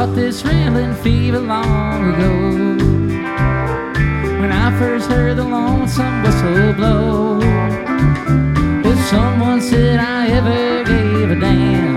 caught this rambling fever long ago, when I first heard the lonesome whistle blow. If someone said I ever gave a damn,